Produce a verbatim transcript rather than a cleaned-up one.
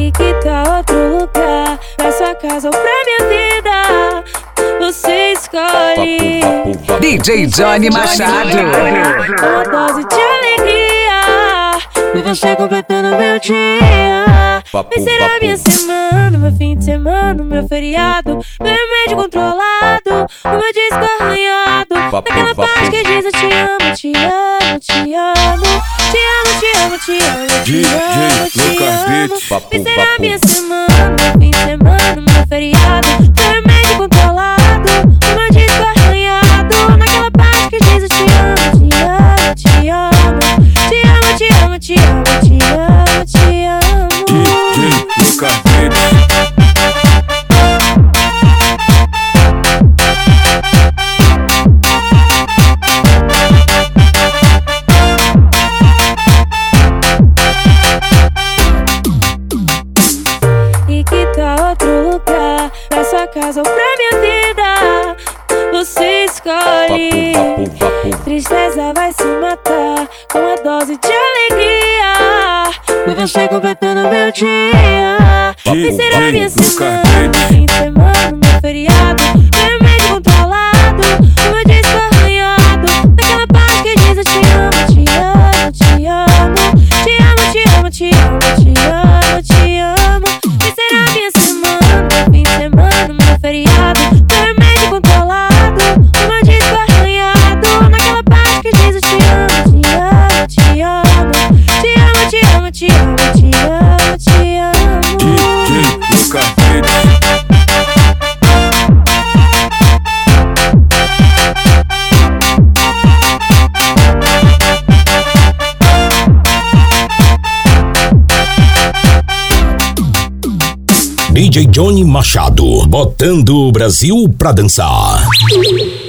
E que tal outro lugar? Pra sua casa ou pra minha vida? Você escolhe. D J Johnny Machado. Uma dose de alegria, e você completando meu dia. Vai ser a minha semana, meu fim de semana, meu feriado, meu remédio controlado, o meu disco arranhado. Naquela parte que diz eu te amo, te amo, te amo. Te amo, te amo, te amo, te amo, te amo. Vai ser a minha semana, meu fim de semana, meu feriado, meu remédio controlado, o meu disco arranhado. Naquela parte que diz eu te amo, te amo, te amo. Te amo, te amo, te amo, te amo, te amo. D J Lucas Beats. E que tal outro lugar? Pra sua casa ou pra minha vida? Você escolhe. Tristeza vai se matar com a dose de alegria, e você completando meu dia. Vai ser a minha semana, meu fim de semana, meu feriado, meu remédio controlado, o meu disco arranhado. Naquela parte que diz eu te amo, te amo, te amo. Te amo, te amo, te amo, te amo, te amo. Vai ser a minha semana, meu fim de semana, meu feriado, meu remédio controlado, o meu disco arranhado. Naquela parte que diz eu te amo, te amo, te amo. Te amo, te amo, te amo, te amo, te amo. D J Lucas Beats. D J Johnny Machado, botando o Brasil pra dançar.